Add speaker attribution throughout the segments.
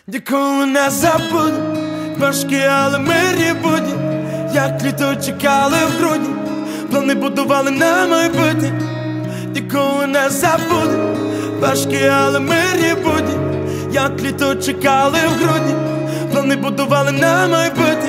Speaker 1: Ніколи не забуду, важкі, але мирні будні, як літо чекали в грудні, плани будували на майбутнє. Ніколи не забуду, важкі, але мирні будні, як літо чекали в грудні, плани будували на майбутнє.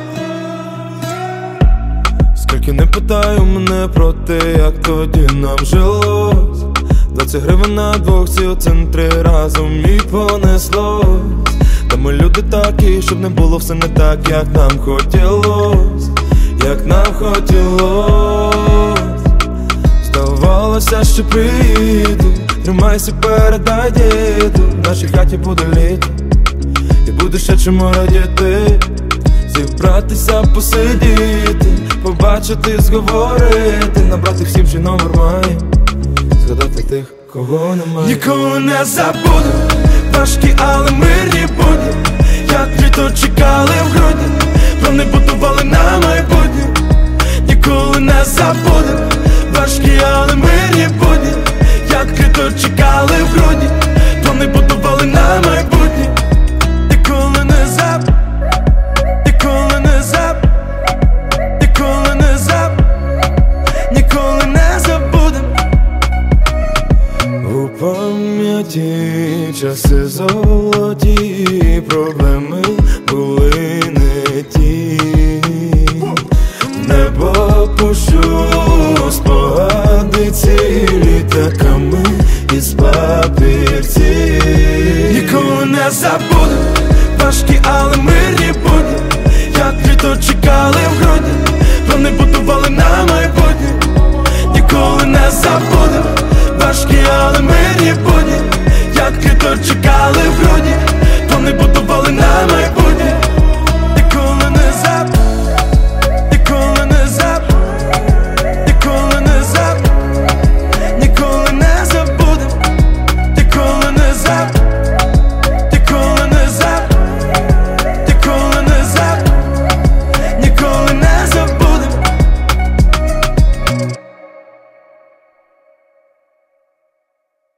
Speaker 1: Скільки не питаю мене про те, як тоді нам жилось, 20 гривень на двох, ці центри разом і понеслось. Та ми люди такі, щоб не було все не так, як нам хотілось, як нам хотілось. Здавалося, що приїду, тримайся, передай діду, в нашій хаті буде літо, і буде ще чому радіти. Зібратися, посидіти, побачити, зговорити, набрати всім, що номер має, згадати тих, кого немає. Ніколи не забуду, важкі, але мирні будні, як літо чекали в грудні, плани будували на майбутнє. Ніколи не забуду, важкі, але мирні будні, як літо чекали в грудні, плани будували на майбутнє. Ніколи не забуду, ніколи не забуду, ніколи не забуду, ніколи не забудем. У пам'яті часи золоті, проблеми були не ті. Небо пущу, спогади цілі літаками із папірці. Ніколи не забуду, важкі, але мирні будні, як літо чекали в грудні, плани будували на майбутнє. Ніколи не забуду, важкі, але мирні будні, як літо чекали в грудні,